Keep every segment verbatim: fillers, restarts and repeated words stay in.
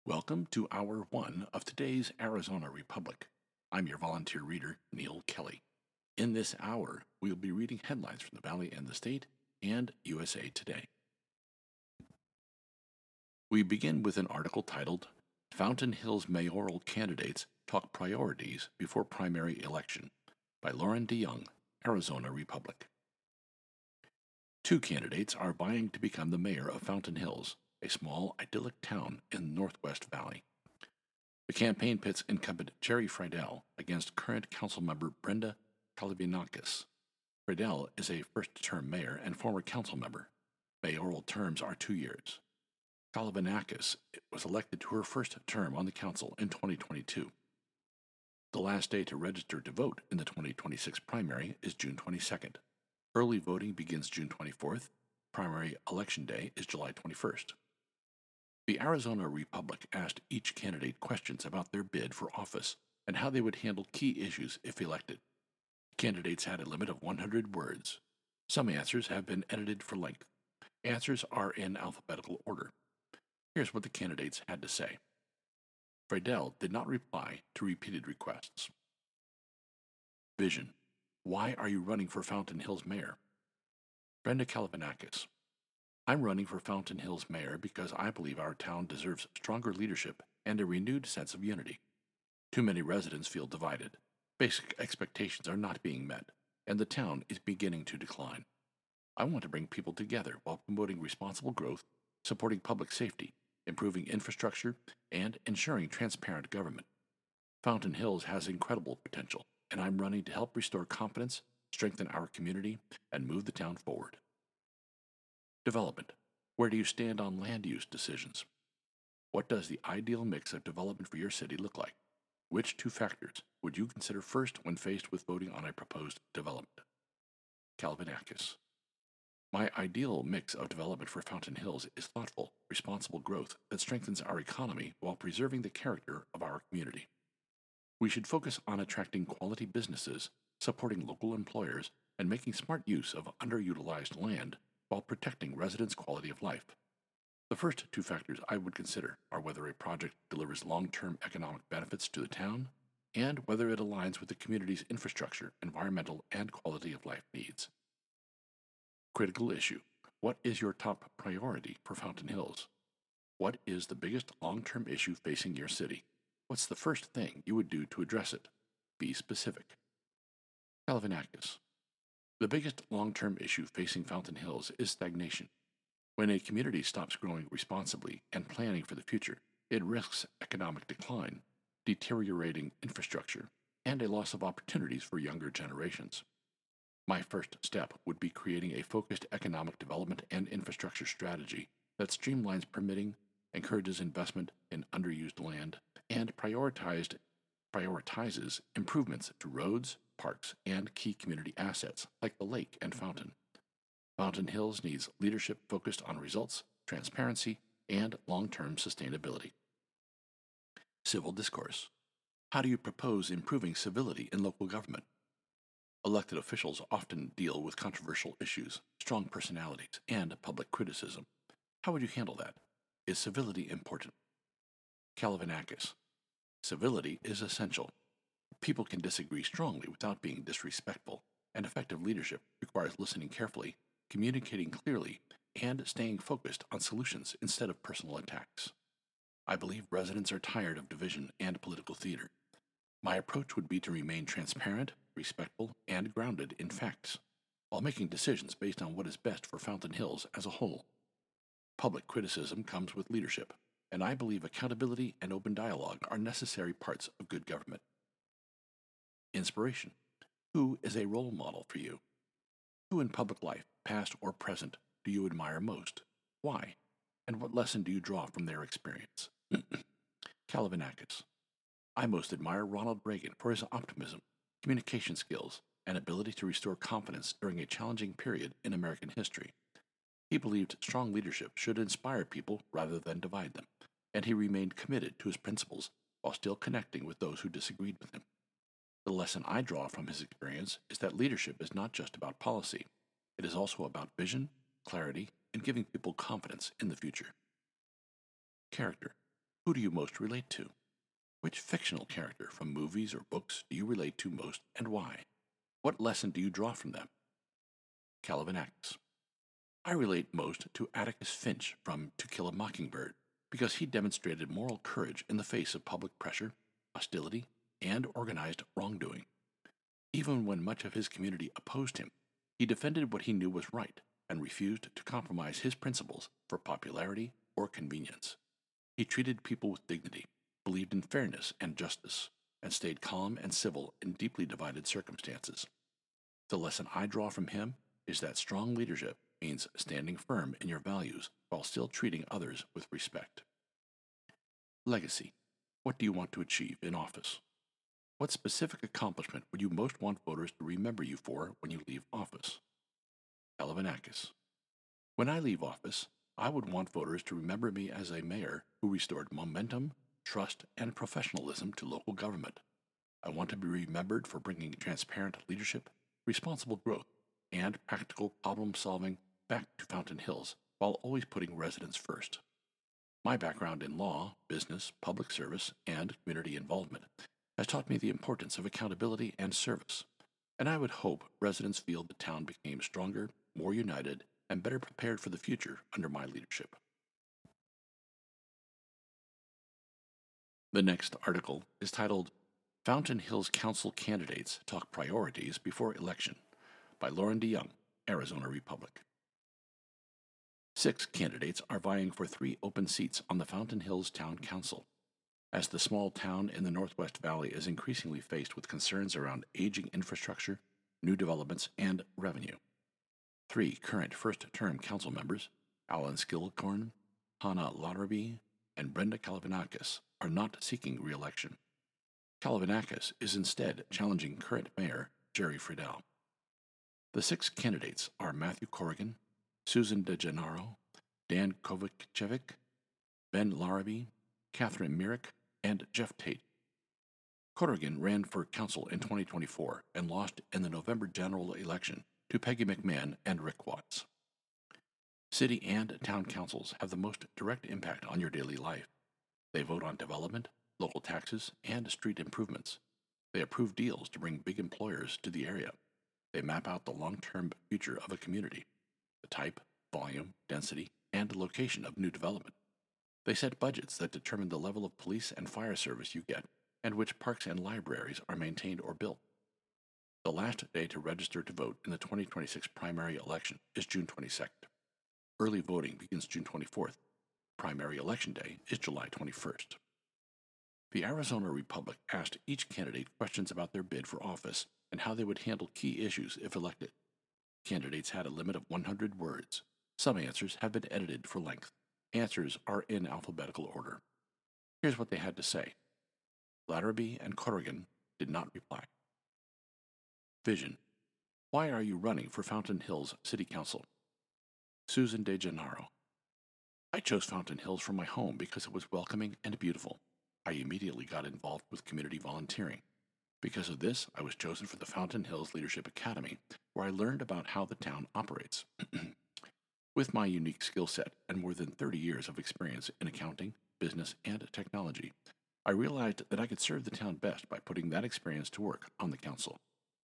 Welcome to Hour one of today's Arizona Republic. I'm your volunteer reader, Neil Kelly. In this hour, we'll be reading headlines from the Valley and the State and U S A Today. We begin with an article titled, Fountain Hills Mayoral Candidates Talk Priorities Before Primary Election by Lauren DeYoung, Arizona Republic. Two candidates are vying to become the mayor of Fountain Hills, a small, idyllic town in the Northwest Valley. The campaign pits incumbent Jerry Friedel against current councilmember Brenda Kalivinakis. Friedel is a first-term mayor and former council member. Mayoral terms are two years. Kalivinakis was elected to her first term on the council in twenty twenty-two. The last day to register to vote in the twenty twenty-six primary is June twenty-second. Early voting begins June twenty-fourth. Primary election day is July twenty-first. The Arizona Republic asked each candidate questions about their bid for office and how they would handle key issues if elected. Candidates had a limit of one hundred words. Some answers have been edited for length. Answers are in alphabetical order. Here's what the candidates had to say. Friedel did not reply to repeated requests. Vision. Why are you running for Fountain Hills mayor? Brenda Kalivinakis. I'm running for Fountain Hills mayor because I believe our town deserves stronger leadership and a renewed sense of unity. Too many residents feel divided. Basic expectations are not being met, and the town is beginning to decline. I want to bring people together while promoting responsible growth, supporting public safety, improving infrastructure, and ensuring transparent government. Fountain Hills has incredible potential, and I'm running to help restore confidence, strengthen our community, and move the town forward. Development. Where do you stand on land use decisions? What does the ideal mix of development for your city look like? Which two factors would you consider first when faced with voting on a proposed development? Kalivinakis. My ideal mix of development for Fountain Hills is thoughtful, responsible growth that strengthens our economy while preserving the character of our community. We should focus on attracting quality businesses, supporting local employers, and making smart use of underutilized land while protecting residents' quality of life. The first two factors I would consider are whether a project delivers long-term economic benefits to the town and whether it aligns with the community's infrastructure, environmental, and quality of life needs. Critical issue. What is your top priority for Fountain Hills? What is the biggest long-term issue facing your city? What's the first thing you would do to address it? Be specific. Kalivinakis. The biggest long-term issue facing Fountain Hills is stagnation. When a community stops growing responsibly and planning for the future, it risks economic decline, deteriorating infrastructure, and a loss of opportunities for younger generations. My first step would be creating a focused economic development and infrastructure strategy that streamlines permitting, encourages investment in underused land, and prioritized, prioritizes improvements to roads, parks, and key community assets like the lake and fountain. Fountain Hills needs leadership focused on results, transparency, and long-term sustainability. Civil discourse. How do you propose improving civility in local government? Elected officials often deal with controversial issues, strong personalities, and public criticism. How would you handle that? Is civility important? Kalivinakis. Civility is essential. People can disagree strongly without being disrespectful, and effective leadership requires listening carefully, communicating clearly, and staying focused on solutions instead of personal attacks. I believe residents are tired of division and political theater. My approach would be to remain transparent, respectful, and grounded in facts, while making decisions based on what is best for Fountain Hills as a whole. Public criticism comes with leadership, and I believe accountability and open dialogue are necessary parts of good government. Inspiration. Who is a role model for you? Who in public life, past or present, do you admire most? Why? And what lesson do you draw from their experience? Kalivinakis. I most admire Ronald Reagan for his optimism, communication skills, and ability to restore confidence during a challenging period in American history. He believed strong leadership should inspire people rather than divide them, and he remained committed to his principles while still connecting with those who disagreed with him. The lesson I draw from his experience is that leadership is not just about policy. It is also about vision, clarity, and giving people confidence in the future. Character. Who do you most relate to? Which fictional character from movies or books do you relate to most and why? What lesson do you draw from them? Calvinacus. I relate most to Atticus Finch from To Kill a Mockingbird because he demonstrated moral courage in the face of public pressure, hostility, and organized wrongdoing. Even when much of his community opposed him, he defended what he knew was right and refused to compromise his principles for popularity or convenience. He treated people with dignity, believed in fairness and justice, and stayed calm and civil in deeply divided circumstances. The lesson I draw from him is that strong leadership means standing firm in your values while still treating others with respect. Legacy. What do you want to achieve in office? What specific accomplishment would you most want voters to remember you for when you leave office? Calvinacus. When I leave office, I would want voters to remember me as a mayor who restored momentum, trust, and professionalism to local government. I want to be remembered for bringing transparent leadership, responsible growth, and practical problem-solving back to Fountain Hills while always putting residents first. My background in law, business, public service, and community involvement has taught me the importance of accountability and service, and I would hope residents feel the town became stronger, more united, and better prepared for the future under my leadership. The next article is titled Fountain Hills Council Candidates Talk Priorities Before Election by Lauren DeYoung, Arizona Republic. Six candidates are vying for three open seats on the Fountain Hills Town Council, as the small town in the Northwest Valley is increasingly faced with concerns around aging infrastructure, new developments, and revenue. Three current first-term council members, Alan Skilcorn, Hannah Lotterby, and Brenda Calvinacus, are not seeking re-election. Calvinacus is instead challenging current mayor Jerry Friedel. The six candidates are Matthew Corrigan, Susan DeGennaro, Dan Kovacevic, Ben Larrabee, Catherine Myrick, and Jeff Tate. Corrigan ran for council in twenty twenty-four and lost in the November general election to Peggy McMahon and Rick Watts. City and town councils have the most direct impact on your daily life. They vote on development, local taxes, and street improvements. They approve deals to bring big employers to the area. They map out the long-term future of a community, the type, volume, density, and location of new development. They set budgets that determine the level of police and fire service you get and which parks and libraries are maintained or built. The last day to register to vote in the twenty twenty-six primary election is June twenty-second. Early voting begins June twenty-fourth. Primary election day is July twenty-first. The Arizona Republic asked each candidate questions about their bid for office and how they would handle key issues if elected. Candidates had a limit of one hundred words. Some answers have been edited for length. Answers are in alphabetical order. Here's what they had to say. Latterby and Corrigan did not reply. Vision. Why are you running for Fountain Hills City Council? Susan DeGennaro. I chose Fountain Hills for my home because it was welcoming and beautiful. I immediately got involved with community volunteering. Because of this, I was chosen for the Fountain Hills Leadership Academy, where I learned about how the town operates. With my unique skill set and more than thirty years of experience in accounting, business, and technology, I realized that I could serve the town best by putting that experience to work on the council.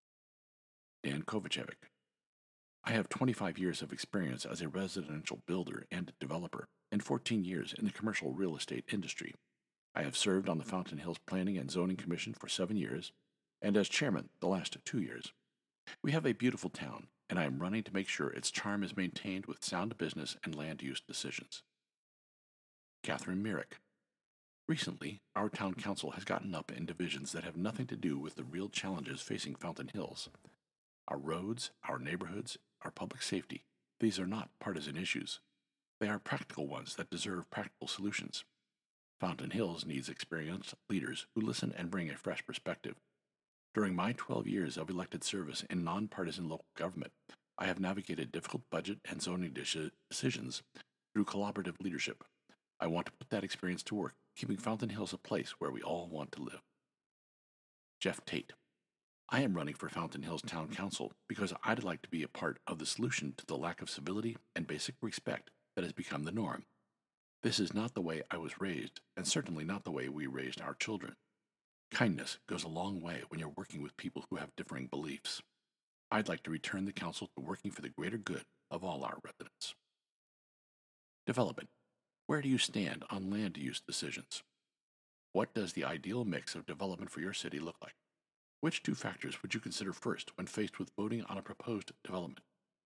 Dan Kovacevic. I have twenty-five years of experience as a residential builder and developer, and fourteen years in the commercial real estate industry. I have served on the Fountain Hills Planning and Zoning Commission for seven years, and as chairman the last two years. We have a beautiful town, and I am running to make sure its charm is maintained with sound business and land use decisions. Catherine Myrick. Recently, our town council has gotten up in divisions that have nothing to do with the real challenges facing Fountain Hills. Our roads, our neighborhoods, our public safety, these are not partisan issues. They are practical ones that deserve practical solutions. Fountain Hills needs experienced leaders who listen and bring a fresh perspective. During my twelve years of elected service in nonpartisan local government, I have navigated difficult budget and zoning decisions through collaborative leadership. I want to put that experience to work, keeping Fountain Hills a place where we all want to live. Jeff Tate. I am running for Fountain Hills Town Council because I'd like to be a part of the solution to the lack of civility and basic respect that has become the norm. This is not the way I was raised, and certainly not the way we raised our children. Kindness goes a long way when you're working with people who have differing beliefs. I'd like to return the council to working for the greater good of all our residents. Development. Where do you stand on land use decisions? What does the ideal mix of development for your city look like? Which two factors would you consider first when faced with voting on a proposed development?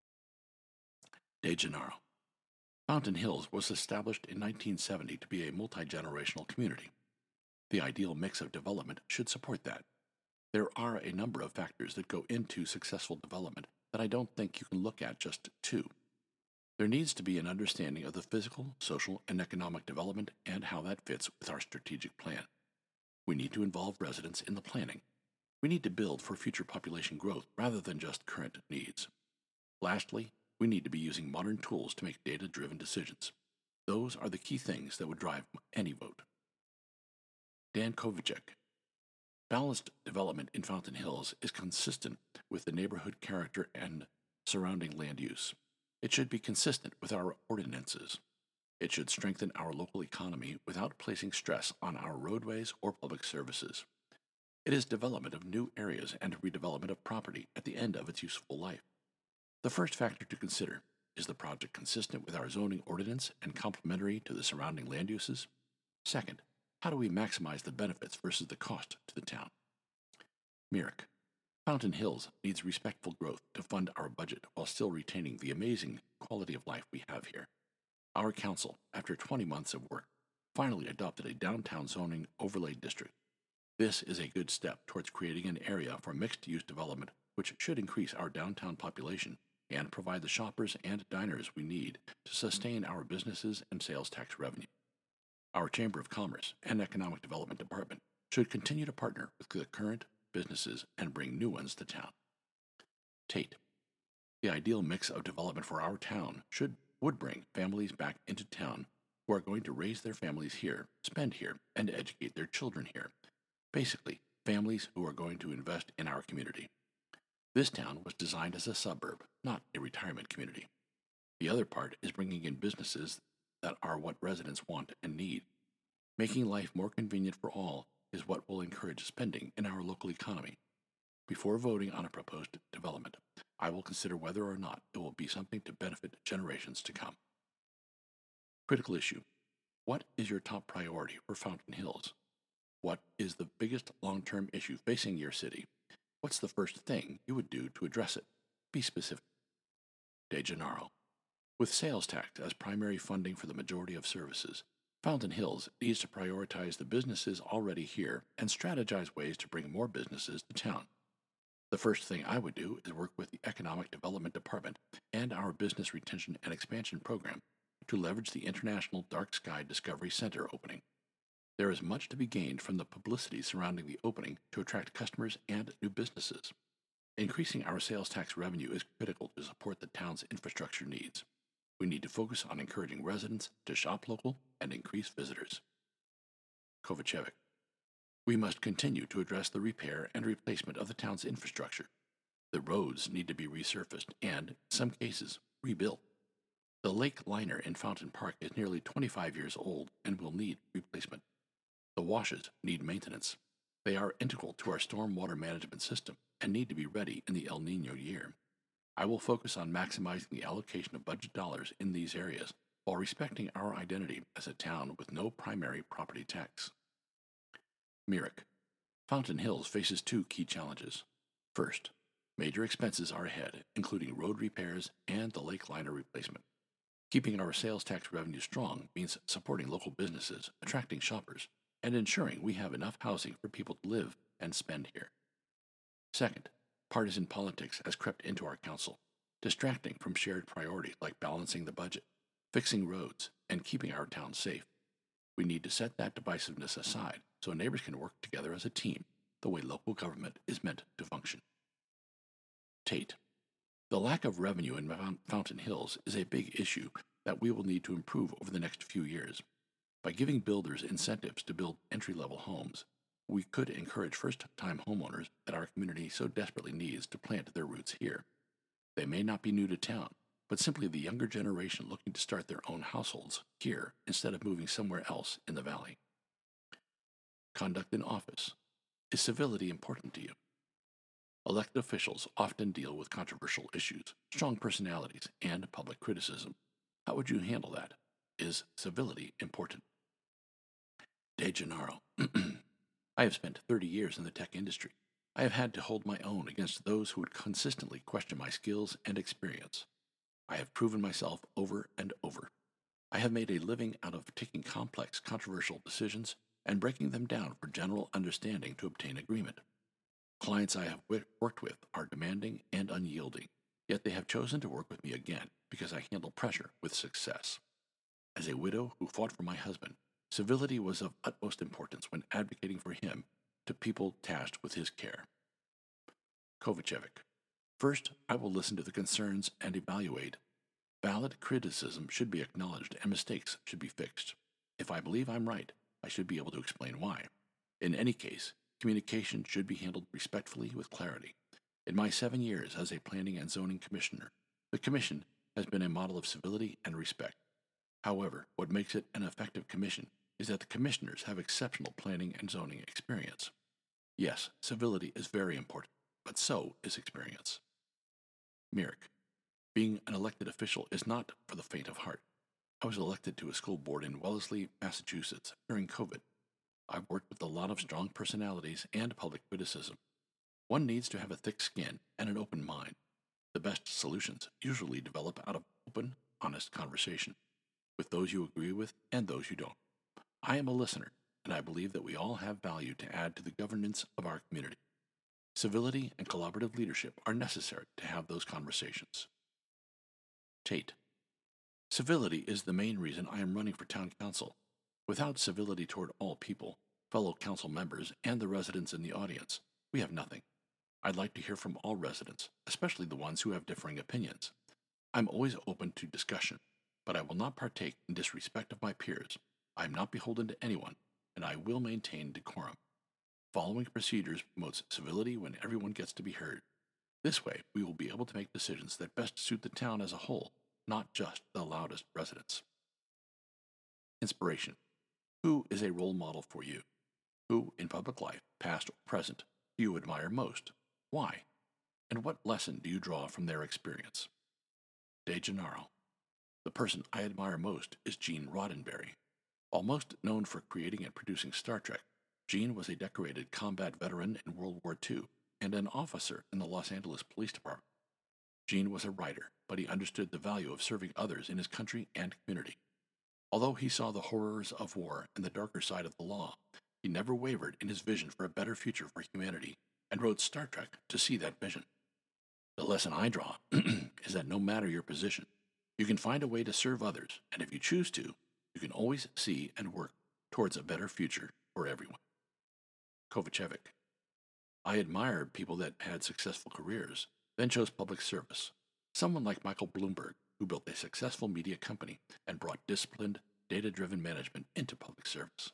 De Gennaro. Fountain Hills was established in nineteen seventy to be a multi-generational community. The ideal mix of development should support that. There are a number of factors that go into successful development that I don't think you can look at just two. There needs to be an understanding of the physical, social, and economic development and how that fits with our strategic plan. We need to involve residents in the planning. We need to build for future population growth rather than just current needs. Lastly, we need to be using modern tools to make data-driven decisions. Those are the key things that would drive any vote. Dan Kovacek. Balanced development in Fountain Hills is consistent with the neighborhood character and surrounding land use. It should be consistent with our ordinances. It should strengthen our local economy without placing stress on our roadways or public services. It is development of new areas and redevelopment of property at the end of its useful life. The first factor to consider is the project consistent with our zoning ordinance and complementary to the surrounding land uses? Second, how do we maximize the benefits versus the cost to the town? Myrick. Fountain Hills needs respectful growth to fund our budget while still retaining the amazing quality of life we have here. Our council, after twenty months of work, finally adopted a downtown zoning overlay district. This is a good step towards creating an area for mixed-use development which should increase our downtown population and provide the shoppers and diners we need to sustain our businesses and sales tax revenue. Our Chamber of Commerce and Economic Development Department should continue to partner with the current businesses and bring new ones to town. Tate. The ideal mix of development for our town should would bring families back into town who are going to raise their families here, spend here, and educate their children here. Basically, families who are going to invest in our community. This town was designed as a suburb, not a retirement community. The other part is bringing in businesses that are what residents want and need. Making life more convenient for all is what will encourage spending in our local economy. Before voting on a proposed development, I will consider whether or not it will be something to benefit generations to come. Critical issue. What is your top priority for Fountain Hills? What is the biggest long-term issue facing your city? What's the first thing you would do to address it? Be specific. De Gennaro. With sales tax as primary funding for the majority of services, Fountain Hills needs to prioritize the businesses already here and strategize ways to bring more businesses to town. The first thing I would do is work with the Economic Development Department and our Business Retention and Expansion Program to leverage the International Dark Sky Discovery Center opening. There is much to be gained from the publicity surrounding the opening to attract customers and new businesses. Increasing our sales tax revenue is critical to support the town's infrastructure needs. We need to focus on encouraging residents to shop local and increase visitors. Kovacevic. We must continue to address the repair and replacement of the town's infrastructure. The roads need to be resurfaced and, in some cases, rebuilt. The lake liner in Fountain Park is nearly twenty-five years old and will need replacement. The washes need maintenance. They are integral to our stormwater management system and need to be ready in the El Niño year. I will focus on maximizing the allocation of budget dollars in these areas while respecting our identity as a town with no primary property tax. Myrick. Fountain Hills faces two key challenges. First, major expenses are ahead, including road repairs and the lake liner replacement. Keeping our sales tax revenue strong means supporting local businesses, attracting shoppers, and ensuring we have enough housing for people to live and spend here. Second, partisan politics has crept into our council, distracting from shared priorities like balancing the budget, fixing roads, and keeping our town safe. We need to set that divisiveness aside so neighbors can work together as a team, the way local government is meant to function. Tate. The lack of revenue in Fountain Hills is a big issue that we will need to improve over the next few years. By giving builders incentives to build entry-level homes, we could encourage first-time homeowners that our community so desperately needs to plant their roots here. They may not be new to town, but simply the younger generation looking to start their own households here instead of moving somewhere else in the valley. Conduct in office. Is civility important to you? Elected officials often deal with controversial issues, strong personalities, and public criticism. How would you handle that? Is civility important? De Gennaro. I have spent thirty years in the tech industry. I have had to hold my own against those who would consistently question my skills and experience. I have proven myself over and over. I have made a living out of taking complex, controversial decisions and breaking them down for general understanding to obtain agreement. Clients I have worked with are demanding and unyielding, yet they have chosen to work with me again because I handle pressure with success. As a widow who fought for my husband, civility was of utmost importance when advocating for him to people tasked with his care. Kovacevic. First, I will listen to the concerns and evaluate. Valid criticism should be acknowledged and mistakes should be fixed. If I believe I'm right, I should be able to explain why. In any case, communication should be handled respectfully with clarity. In my seven years as a planning and zoning commissioner, the commission has been a model of civility and respect. However, what makes it an effective commission is that the commissioners have exceptional planning and zoning experience. Yes, civility is very important, but so is experience. Myrick. Being an elected official is not for the faint of heart. I was elected to a school board in Wellesley, Massachusetts during COVID. I've worked with a lot of strong personalities and public criticism. One needs to have a thick skin and an open mind. The best solutions usually develop out of open, honest conversation, with those you agree with and those you don't. I am a listener, and I believe that we all have value to add to the governance of our community. Civility and collaborative leadership are necessary to have those conversations. Tate. Civility is the main reason I am running for town council. Without civility toward all people, fellow council members, and the residents in the audience, we have nothing. I'd like to hear from all residents, especially the ones who have differing opinions. I'm always open to discussion, but I will not partake in disrespect of my peers. I am not beholden to anyone, and I will maintain decorum. Following procedures promotes civility when everyone gets to be heard. This way, we will be able to make decisions that best suit the town as a whole, not just the loudest residents. Inspiration. Who is a role model for you? Who, in public life, past or present, do you admire most? Why? And what lesson do you draw from their experience? De Gennaro. The person I admire most is Gene Roddenberry. While most known for creating and producing Star Trek, Gene was a decorated combat veteran in World War Two and an officer in the Los Angeles Police Department. Gene was a writer, but he understood the value of serving others in his country and community. Although he saw the horrors of war and the darker side of the law, he never wavered in his vision for a better future for humanity and wrote Star Trek to see that vision. The lesson I draw is that no matter your position, you can find a way to serve others, and if you choose to, you can always see and work towards a better future for everyone. Kovacevic. I admire people that had successful careers, then chose public service. Someone like Michael Bloomberg, who built a successful media company and brought disciplined, data-driven management into public service.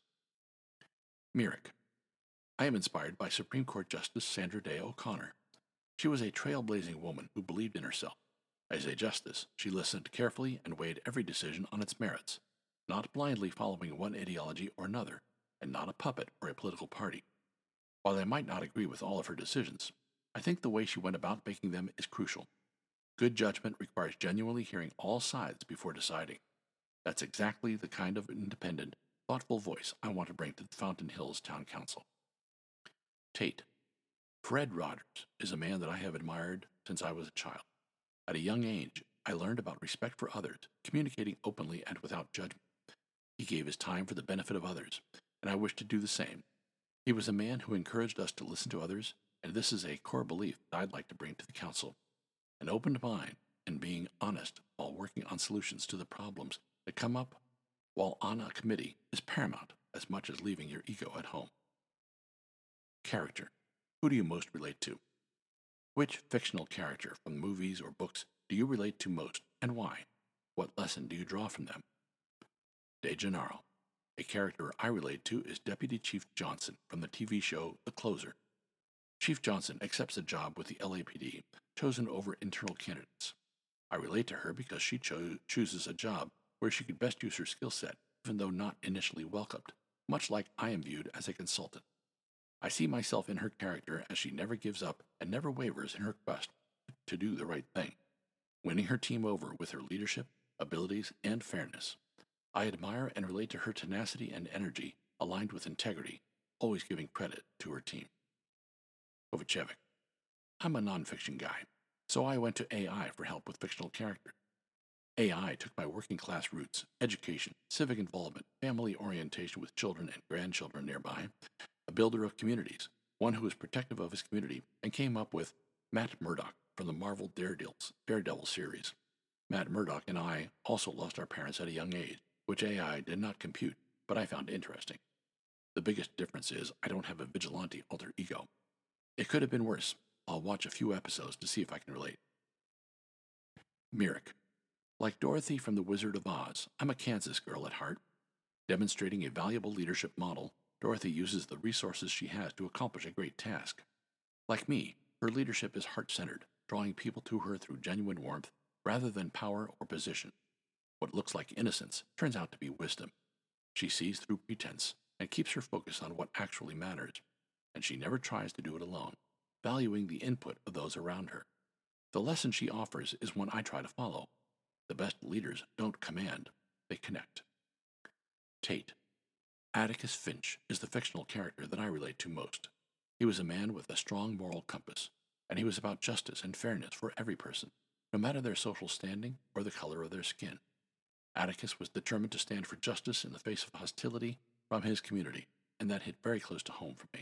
Myrick. I am inspired by Supreme Court Justice Sandra Day O'Connor. She was a trailblazing woman who believed in herself. As a justice, she listened carefully and weighed every decision on its merits, not blindly following one ideology or another, and not a puppet or a political party. While I might not agree with all of her decisions, I think the way she went about making them is crucial. Good judgment requires genuinely hearing all sides before deciding. That's exactly the kind of independent, thoughtful voice I want to bring to the Fountain Hills Town Council. Tate. Fred Rogers is a man that I have admired since I was a child. At a young age, I learned about respect for others, communicating openly and without judgment. He gave his time for the benefit of others, and I wish to do the same. He was a man who encouraged us to listen to others, and this is a core belief that I'd like to bring to the council. An open mind and being honest while working on solutions to the problems that come up while on a committee is paramount as much as leaving your ego at home. Character. Who do you most relate to? Which fictional character from movies or books do you relate to most, and why? What lesson do you draw from them? De Gennaro. A character I relate to is Deputy Chief Johnson from the T V show The Closer. Chief Johnson accepts a job with the L A P D, chosen over internal candidates. I relate to her because she cho- chooses a job where she could best use her skill set, even though not initially welcomed, much like I am viewed as a consultant. I see myself in her character as she never gives up and never wavers in her quest to do the right thing, winning her team over with her leadership, abilities, and fairness. I admire and relate to her tenacity and energy aligned with integrity, always giving credit to her team. Kovacevic. I'm a nonfiction guy, so I went to A I for help with fictional characters. A I took my working class roots, education, civic involvement, family orientation with children and grandchildren nearby, a builder of communities, one who is protective of his community, and came up with Matt Murdock from the Marvel Daredevils, Daredevil series. Matt Murdock and I also lost our parents at a young age, which A I did not compute, but I found interesting. The biggest difference is I don't have a vigilante alter ego. It could have been worse. I'll watch a few episodes to see if I can relate. Myrick. Like Dorothy from The Wizard of Oz, I'm a Kansas girl at heart. Demonstrating a valuable leadership model, Dorothy uses the resources she has to accomplish a great task. Like me, her leadership is heart-centered, drawing people to her through genuine warmth rather than power or position. What looks like innocence turns out to be wisdom. She sees through pretense and keeps her focus on what actually matters, and she never tries to do it alone, valuing the input of those around her. The lesson she offers is one I try to follow. The best leaders don't command, they connect. Tate. Atticus Finch is the fictional character that I relate to most. He was a man with a strong moral compass, and he was about justice and fairness for every person, no matter their social standing or the color of their skin. Atticus was determined to stand for justice in the face of hostility from his community, and that hit very close to home for me.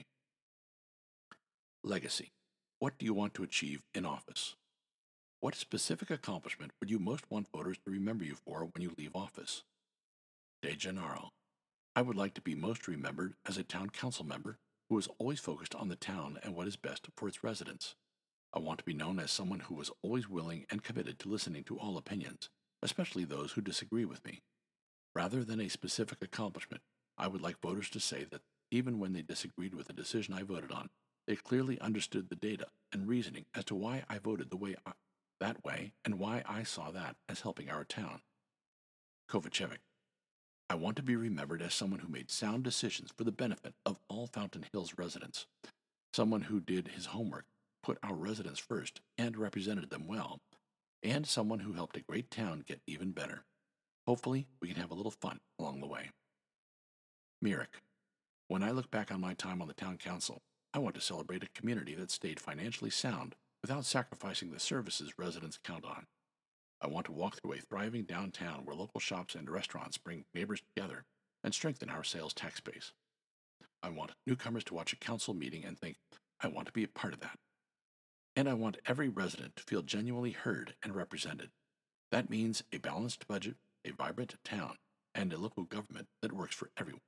Legacy. What do you want to achieve in office? What specific accomplishment would you most want voters to remember you for when you leave office? De Gennaro. I would like to be most remembered as a town council member who is always focused on the town and what is best for its residents. I want to be known as someone who was always willing and committed to listening to all opinions, especially those who disagree with me. Rather than a specific accomplishment, I would like voters to say that even when they disagreed with the decision I voted on, they clearly understood the data and reasoning as to why I voted the way I, that way and why I saw that as helping our town. Kovacevic. I want to be remembered as someone who made sound decisions for the benefit of all Fountain Hills residents, someone who did his homework, put our residents first, and represented them well, and someone who helped a great town get even better. Hopefully, we can have a little fun along the way. Myrick. When I look back on my time on the town council, I want to celebrate a community that stayed financially sound without sacrificing the services residents count on. I want to walk through a thriving downtown where local shops and restaurants bring neighbors together and strengthen our sales tax base. I want newcomers to watch a council meeting and think, I want to be a part of that. And I want every resident to feel genuinely heard and represented. That means a balanced budget, a vibrant town, and a local government that works for everyone.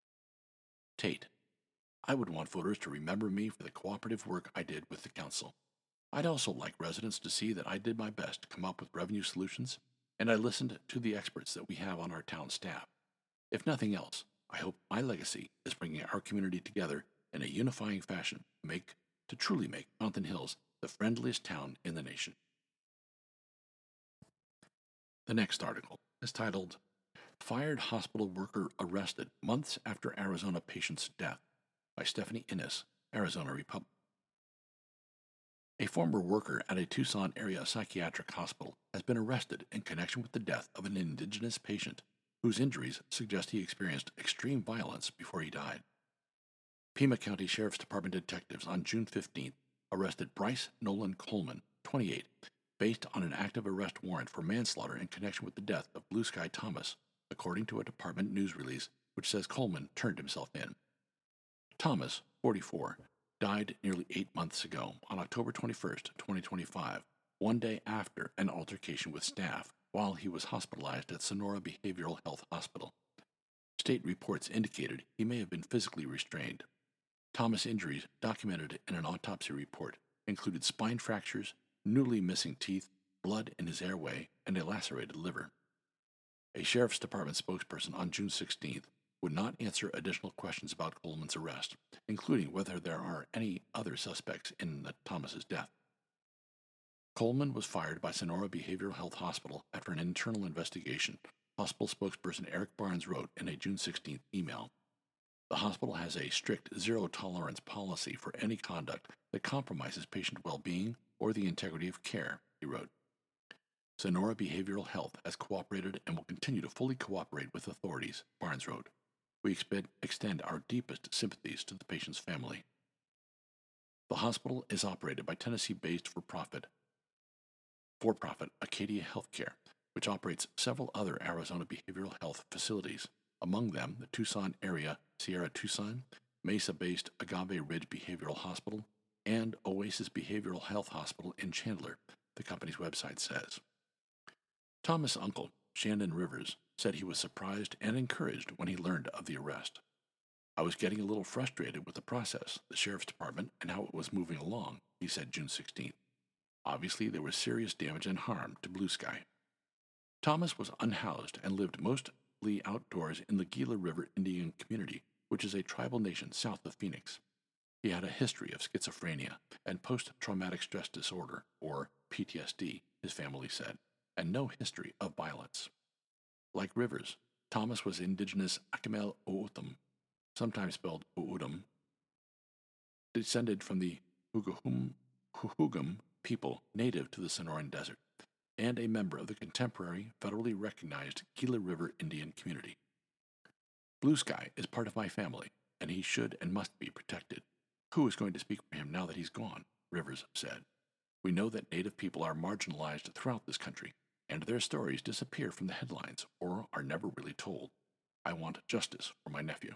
Tate. I would want voters to remember me for the cooperative work I did with the council. I'd also like residents to see that I did my best to come up with revenue solutions, and I listened to the experts that we have on our town staff. If nothing else, I hope my legacy is bringing our community together in a unifying fashion to, make, to truly make Fountain Hills the friendliest town in the nation. The next article is titled, Fired Hospital Worker Arrested Months After Arizona Patient's Death by Stephanie Innes, Arizona Republic. A former worker at a Tucson area psychiatric hospital has been arrested in connection with the death of an indigenous patient whose injuries suggest he experienced extreme violence before he died. Pima County Sheriff's Department detectives on June fifteenth arrested Bryce Nolan Coleman, twenty-eight, based on an active arrest warrant for manslaughter in connection with the death of Blue Sky Thomas, according to a department news release which says Coleman turned himself in. Thomas, forty-four, died nearly eight months ago on October twenty-first, twenty twenty-five, one day after an altercation with staff while he was hospitalized at Sonora Behavioral Health Hospital. State reports indicated he may have been physically restrained. Thomas' injuries, documented in an autopsy report, included spine fractures, newly missing teeth, blood in his airway, and a lacerated liver. A Sheriff's Department spokesperson on June sixteenth would not answer additional questions about Coleman's arrest, including whether there are any other suspects in the Thomas's death. Coleman was fired by Sonora Behavioral Health Hospital after an internal investigation, hospital spokesperson Eric Barnes wrote in a June sixteenth email. The hospital has a strict zero-tolerance policy for any conduct that compromises patient well-being or the integrity of care, he wrote. Sonora Behavioral Health has cooperated and will continue to fully cooperate with authorities, Barnes wrote. We expect, extend our deepest sympathies to the patient's family. The hospital is operated by Tennessee-based for-profit for-profit Acadia Healthcare, which operates several other Arizona behavioral health facilities, among them the Tucson area Sierra Tucson, Mesa-based Agave Ridge Behavioral Hospital, and Oasis Behavioral Health Hospital in Chandler, the company's website says. Thomas' uncle, Shannon Rivers, said he was surprised and encouraged when he learned of the arrest. I was getting a little frustrated with the process, the sheriff's department, and how it was moving along, he said June sixteenth. Obviously, there was serious damage and harm to Blue Sky. Thomas was unhoused and lived mostly outdoors in the Gila River Indian community, which is a tribal nation south of Phoenix. He had a history of schizophrenia and post-traumatic stress disorder, or P T S D, his family said, and no history of violence. Like Rivers, Thomas was indigenous Akimel O'odham, sometimes spelled O'odham, descended from the Huhugam people native to the Sonoran Desert, and a member of the contemporary, federally recognized Gila River Indian community. Blue Sky is part of my family, and he should and must be protected. Who is going to speak for him now that he's gone? Rivers said. We know that Native people are marginalized throughout this country, and their stories disappear from the headlines or are never really told. I want justice for my nephew.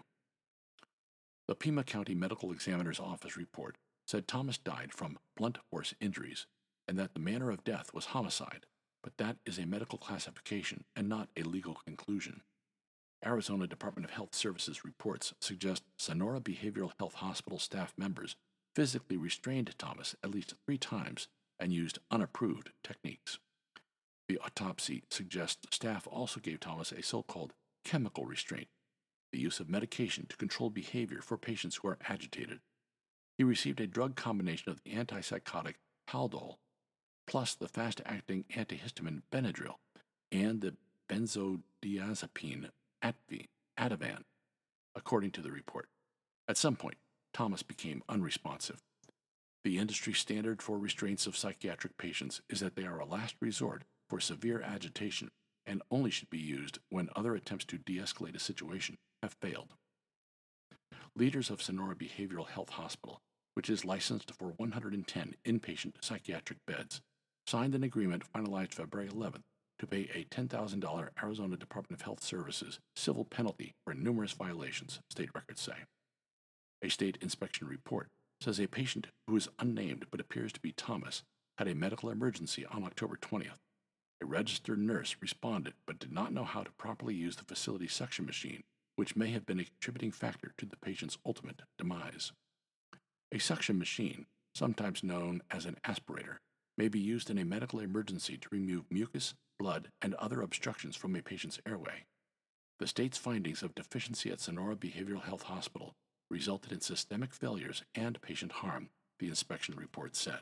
The Pima County Medical Examiner's Office report said Thomas died from blunt force injuries and that the manner of death was homicide, but that is a medical classification and not a legal conclusion. Arizona Department of Health Services reports suggest Sonora Behavioral Health Hospital staff members physically restrained Thomas at least three times and used unapproved techniques. The autopsy suggests staff also gave Thomas a so-called chemical restraint, the use of medication to control behavior for patients who are agitated. He received a drug combination of the antipsychotic Haldol, plus the fast-acting antihistamine Benadryl, and the benzodiazepine Ativan, according to the report. At some point, Thomas became unresponsive. The industry standard for restraints of psychiatric patients is that they are a last resort for severe agitation and only should be used when other attempts to de-escalate a situation have failed. Leaders of Sonora Behavioral Health Hospital, which is licensed for one hundred ten inpatient psychiatric beds, signed an agreement finalized February eleventh to pay a ten thousand dollars Arizona Department of Health Services civil penalty for numerous violations, state records say. A state inspection report says a patient who is unnamed but appears to be Thomas had a medical emergency on October twentieth. A registered nurse responded but did not know how to properly use the facility's suction machine, which may have been a contributing factor to the patient's ultimate demise. A suction machine, sometimes known as an aspirator, may be used in a medical emergency to remove mucus, blood, and other obstructions from a patient's airway. The state's findings of deficiency at Sonora Behavioral Health Hospital resulted in systemic failures and patient harm, the inspection report said.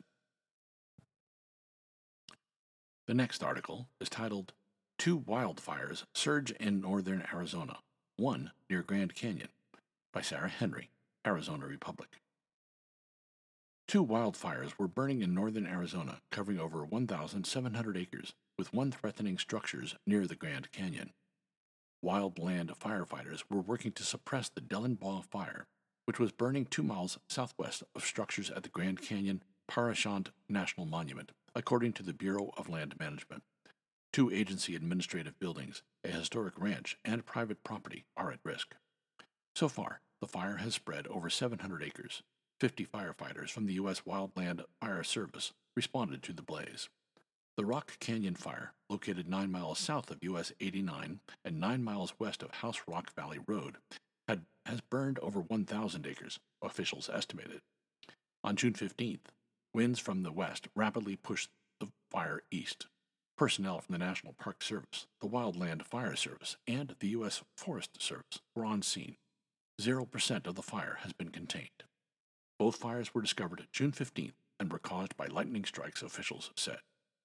The next article is titled, Two Wildfires Surge in Northern Arizona, One Near Grand Canyon, by Sarah Henry, Arizona Republic. Two wildfires were burning in northern Arizona, covering over one thousand seven hundred acres, with one threatening structures near the Grand Canyon. Wildland firefighters were working to suppress the Dellenbaugh Fire, which was burning two miles southwest of structures at the Grand Canyon Parashant National Monument, according to the Bureau of Land Management. Two agency administrative buildings, a historic ranch, and private property are at risk. So far, the fire has spread over seven hundred acres. fifty firefighters from the U S Wildland Fire Service responded to the blaze. The Rock Canyon Fire, located nine miles south of U S eighty-nine and nine miles west of House Rock Valley Road, had, has burned over one thousand acres, officials estimated. On June fifteenth, winds from the west rapidly pushed the fire east. Personnel from the National Park Service, the Wildland Fire Service, and the U S Forest Service were on scene. Zero percent of the fire has been contained. Both fires were discovered June fifteenth and were caused by lightning strikes, officials said.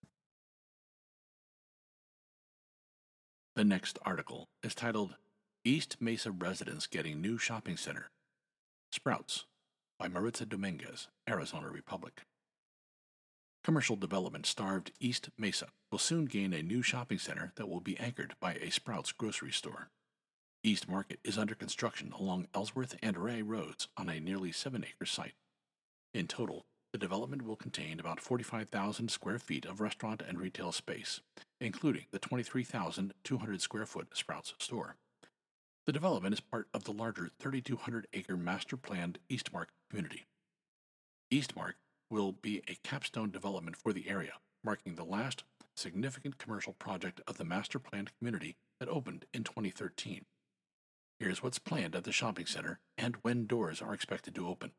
The next article is titled, East Mesa Residents Getting New Shopping Center. Sprouts, by Maritza Dominguez, Arizona Republic. Commercial development-starved East Mesa will soon gain a new shopping center that will be anchored by a Sprouts grocery store. East Market is under construction along Ellsworth and Ray Roads on a nearly seven-acre site. In total, the development will contain about forty-five thousand square feet of restaurant and retail space, including the twenty-three thousand two hundred square foot Sprouts store. The development is part of the larger thirty-two hundred acre master-planned Eastmark community. Eastmark will be a capstone development for the area, marking the last significant commercial project of the master-planned community that opened in twenty thirteen. Here's what's planned at the shopping center and when doors are expected to open.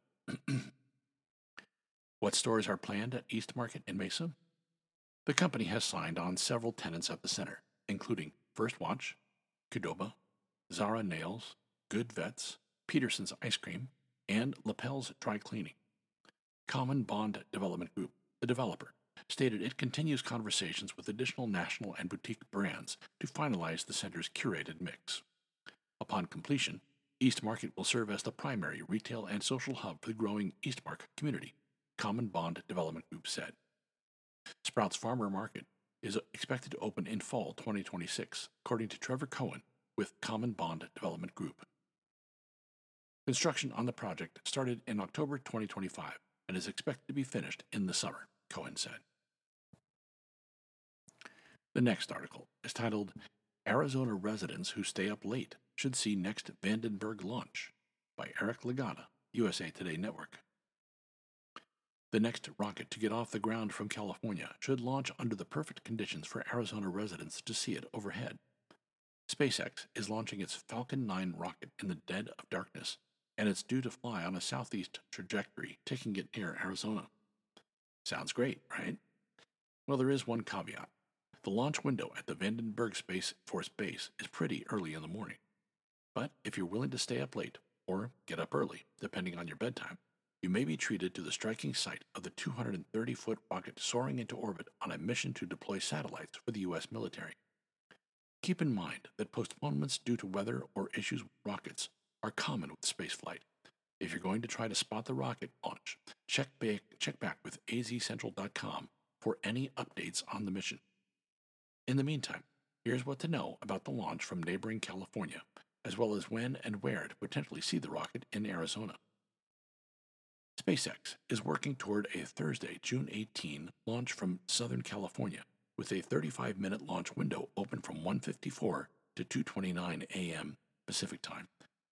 What stores are planned at East Market in Mesa? The company has signed on several tenants at the center, including First Watch, Qdoba, Zara Nails, Good Vets, Peterson's Ice Cream, and Lapel's Dry Cleaning. Common Bond Development Group, the developer, stated it continues conversations with additional national and boutique brands to finalize the center's curated mix. Upon completion, East Market will serve as the primary retail and social hub for the growing Eastmark community, Common Bond Development Group said. Sprouts Farmer Market is expected to open in fall twenty twenty-six, according to Trevor Cohen with Common Bond Development Group. Construction on the project started in October twenty twenty-five and is expected to be finished in the summer, Cohen said. The next article is titled, Arizona Residents Who Stay Up Late Should See Next Vandenberg Launch, by Eric Legata, U S A Today Network. The next rocket to get off the ground from California should launch under the perfect conditions for Arizona residents to see it overhead. SpaceX is launching its Falcon nine rocket in the dead of darkness, and it's due to fly on a southeast trajectory, taking it near Arizona. Sounds great, right? Well, there is one caveat. The launch window at the Vandenberg Space Force Base is pretty early in the morning. But if you're willing to stay up late, or get up early, depending on your bedtime, you may be treated to the striking sight of the two hundred thirty foot rocket soaring into orbit on a mission to deploy satellites for the U S military. Keep in mind that postponements due to weather or issues with rockets are common with spaceflight. If you're going to try to spot the rocket launch, check back, check back with A Z Central dot com for any updates on the mission. In the meantime, here's what to know about the launch from neighboring California, as well as when and where to potentially see the rocket in Arizona. SpaceX is working toward a Thursday, June eighteenth launch from Southern California, with a thirty-five minute launch window open from one fifty-four to two twenty-nine a m Pacific Time.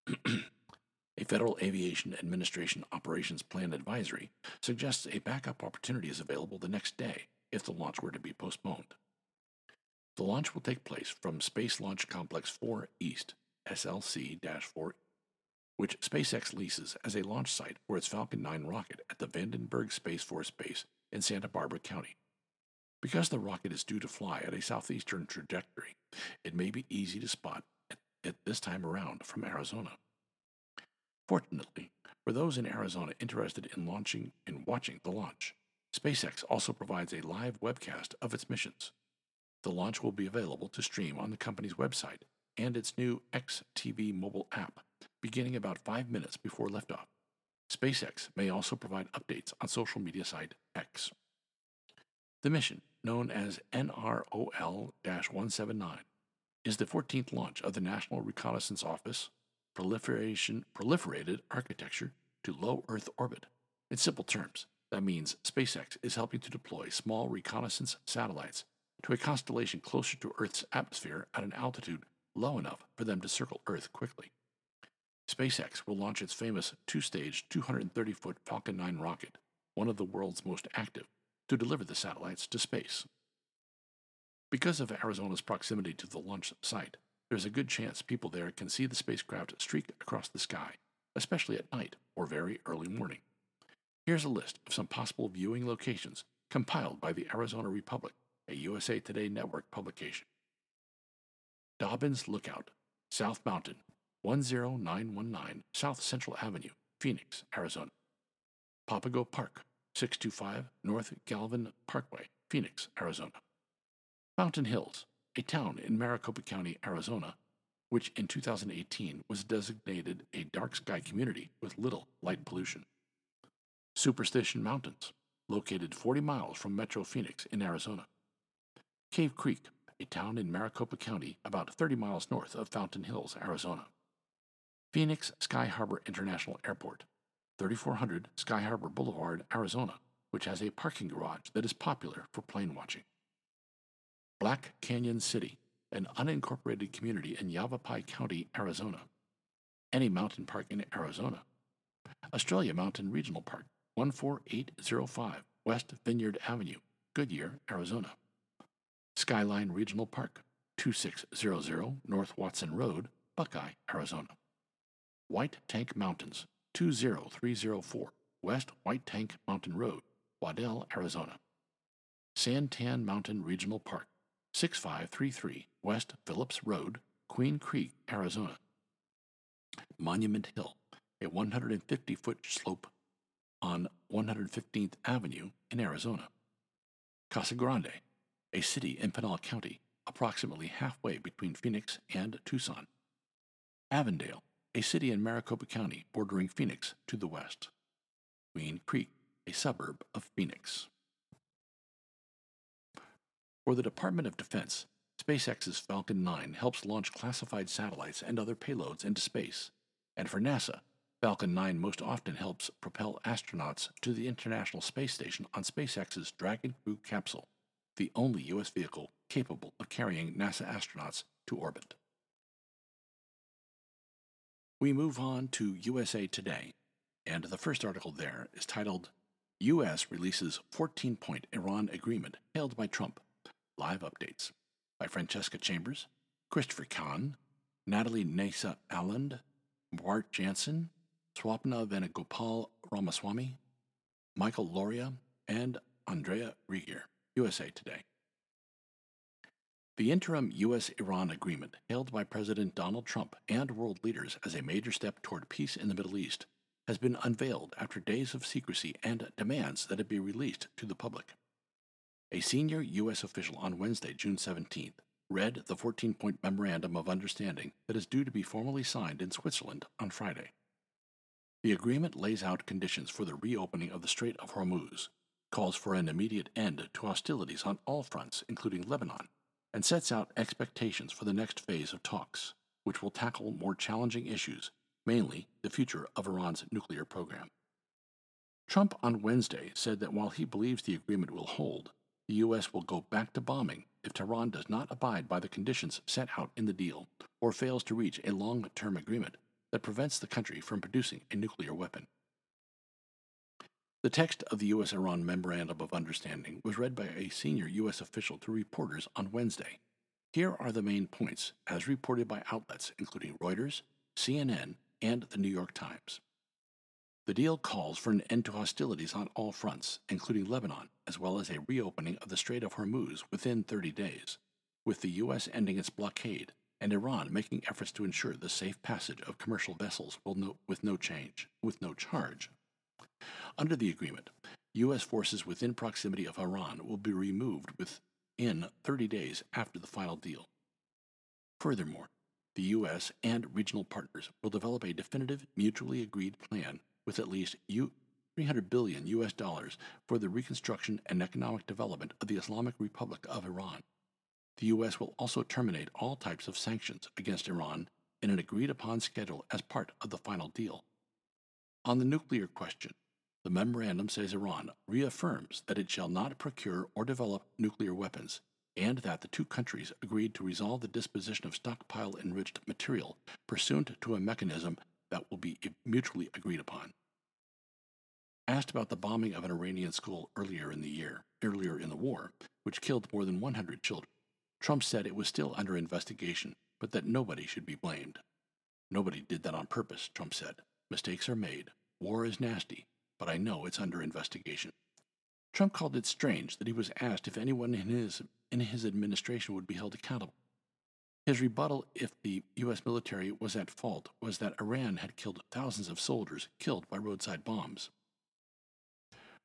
A Federal Aviation Administration Operations Plan advisory suggests a backup opportunity is available the next day if the launch were to be postponed. The launch will take place from Space Launch Complex four East, S L C four, which SpaceX leases as a launch site for its Falcon nine rocket at the Vandenberg Space Force Base in Santa Barbara County. Because the rocket is due to fly at a southeastern trajectory, it may be easy to spot at this time around from Arizona. Fortunately, for those in Arizona interested in launching and watching the launch, SpaceX also provides a live webcast of its missions. The launch will be available to stream on the company's website and its new X T V mobile app, beginning about five minutes before liftoff. SpaceX may also provide updates on social media site X. The mission, known as N R O L one seventy-nine, is the fourteenth launch of the National Reconnaissance Office proliferation, proliferated architecture to low Earth orbit. In simple terms, that means SpaceX is helping to deploy small reconnaissance satellites to a constellation closer to Earth's atmosphere at an altitude low enough for them to circle Earth quickly. SpaceX will launch its famous two-stage, two hundred thirty foot Falcon nine rocket, one of the world's most active, to deliver the satellites to space. Because of Arizona's proximity to the launch site, there's a good chance people there can see the spacecraft streak across the sky, especially at night or very early morning. Here's a list of some possible viewing locations compiled by the Arizona Republic, a U S A Today Network publication. Dobbins Lookout, South Mountain, one zero nine one nine South Central Avenue, Phoenix, Arizona. Papago Park, six two five North Galvin Parkway, Phoenix, Arizona. Fountain Hills, a town in Maricopa County, Arizona, which in two thousand eighteen was designated a dark sky community with little light pollution. Superstition Mountains, located forty miles from Metro Phoenix in Arizona. Cave Creek, a town in Maricopa County about thirty miles north of Fountain Hills, Arizona. Phoenix Sky Harbor International Airport, thirty-four hundred Sky Harbor Boulevard, Arizona, which has a parking garage that is popular for plane watching. Black Canyon City, an unincorporated community in Yavapai County, Arizona. Any mountain park in Arizona. Australia Mountain Regional Park, one four eight zero five West Vineyard Avenue, Goodyear, Arizona. Skyline Regional Park, two six zero zero North Watson Road, Buckeye, Arizona. White Tank Mountains, two zero three zero four West White Tank Mountain Road, Waddell, Arizona. Santan Mountain Regional Park, six five three three West Phillips Road, Queen Creek, Arizona. Monument Hill, a one hundred fifty foot slope on one hundred fifteenth Avenue in Arizona. Casa Grande, a city in Pinal County, approximately halfway between Phoenix and Tucson. Avondale, a city in Maricopa County bordering Phoenix to the west. Queen Creek, a suburb of Phoenix. For the Department of Defense, SpaceX's Falcon nine helps launch classified satellites and other payloads into space, and for NASA, Falcon nine most often helps propel astronauts to the International Space Station on SpaceX's Dragon Crew capsule, the only U S vehicle capable of carrying NASA astronauts to orbit. We move on to U S A Today, and the first article there is titled, U S Releases fourteen-Point Iran Agreement Hailed by Trump. Live updates by Francesca Chambers, Christopher Kahn, Natalie Nasa Alland, Bart Jansen, Swapna Venugopal Ramaswamy, Michael Loria, and Andrea Rieger. U S A Today. The interim U S Iran agreement, hailed by President Donald Trump and world leaders as a major step toward peace in the Middle East, has been unveiled after days of secrecy and demands that it be released to the public. A senior U S official on Wednesday, June seventeenth, read the fourteen-point memorandum of understanding that is due to be formally signed in Switzerland on Friday. The agreement lays out conditions for the reopening of the Strait of Hormuz, calls for an immediate end to hostilities on all fronts, including Lebanon, and sets out expectations for the next phase of talks, which will tackle more challenging issues, mainly the future of Iran's nuclear program. Trump on Wednesday said that while he believes the agreement will hold, the U S will go back to bombing if Tehran does not abide by the conditions set out in the deal or fails to reach a long-term agreement that prevents the country from producing a nuclear weapon. The text of the U S Iran Memorandum of Understanding was read by a senior U S official to reporters on Wednesday. Here are the main points, as reported by outlets including Reuters, C N N, and the New York Times. The deal calls for an end to hostilities on all fronts, including Lebanon, as well as a reopening of the Strait of Hormuz within thirty days, with the U S ending its blockade and Iran making efforts to ensure the safe passage of commercial vessels will no, with no change, with no charge. Under the agreement, U S forces within proximity of Iran will be removed within thirty days after the final deal. Furthermore, the U S and regional partners will develop a definitive, mutually agreed plan with at least three hundred billion U S dollars for the reconstruction and economic development of the Islamic Republic of Iran. The U S will also terminate all types of sanctions against Iran in an agreed-upon schedule as part of the final deal. On the nuclear question, the memorandum says Iran reaffirms that it shall not procure or develop nuclear weapons, and that the two countries agreed to resolve the disposition of stockpile-enriched material pursuant to a mechanism that will be mutually agreed upon. Asked about the bombing of an Iranian school earlier in the year, earlier in the war, which killed more than one hundred children, Trump said it was still under investigation, but that nobody should be blamed. Nobody did that on purpose, Trump said. Mistakes are made. War is nasty, but I know it's under investigation. Trump called it strange that he was asked if anyone in his, in his administration would be held accountable. His rebuttal if the U S military was at fault was that Iran had killed thousands of soldiers killed by roadside bombs.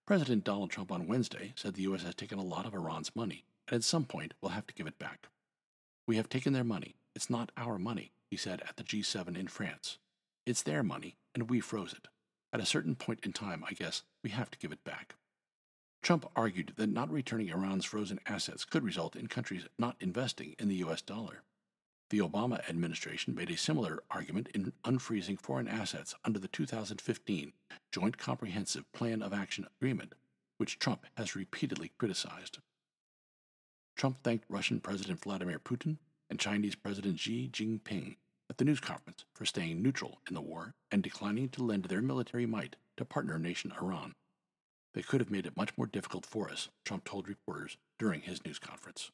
President Donald Trump on Wednesday said the U S has taken a lot of Iran's money, and at some point will have to give it back. "We have taken their money. It's not our money," he said at the G seven in France. "It's their money, and we froze it. At a certain point in time, I guess, we have to give it back." Trump argued that not returning Iran's frozen assets could result in countries not investing in the U S dollar. The Obama administration made a similar argument in unfreezing foreign assets under the two thousand fifteen Joint Comprehensive Plan of Action Agreement, which Trump has repeatedly criticized. Trump thanked Russian President Vladimir Putin and Chinese President Xi Jinping at the news conference for staying neutral in the war and declining to lend their military might to partner nation Iran. "They could have made it much more difficult for us," Trump told reporters during his news conference.